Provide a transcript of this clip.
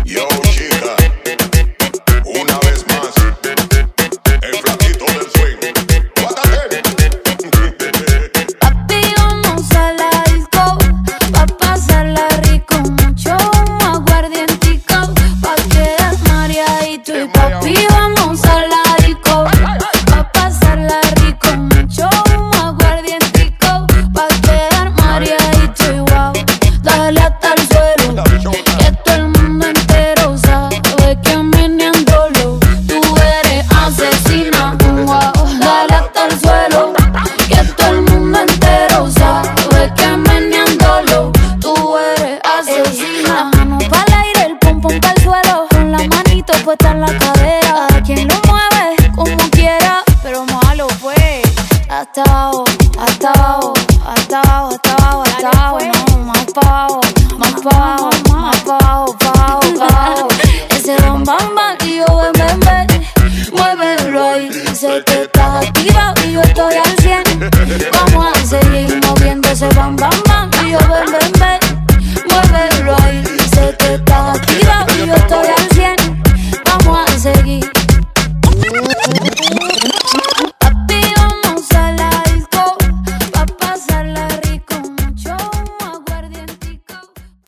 Yo, chica, una vez más, el flaquito del swing. Guárdate. Papi, vamos a la disco, pa' pasarla rico. Mucho humo, aguardientico, pa' quedar mareadito. Y papi, vamos a la disco, pa' pasarla rico. Mucho humo, aguardientico, pa' quedar mareadito. Y wow, dale hasta el suelo, que todo el mundo entero sabe que meneándolo tú eres asesina. Wow, dale hasta el suelo, que todo el mundo entero sabe que meneándolo tú eres asesina. La mano pa'l aire, el pum pum pa'l suelo, con la manito puesta en la cadera. A quien lo mueve como quiera, pero malo pues. Hasta abajo, hasta abajo, hasta abajo, hasta abajo, hasta abajo, no, más pa' abajo, más pa' abajo, más pa' abajo, pa' abajo, pa' abajo. Ese bam bam bam y yo ven, muévelo ahí. Sé que estás activa y yo estoy al 100. Vamos a seguir moviendo ese bam bam bam y yo ven.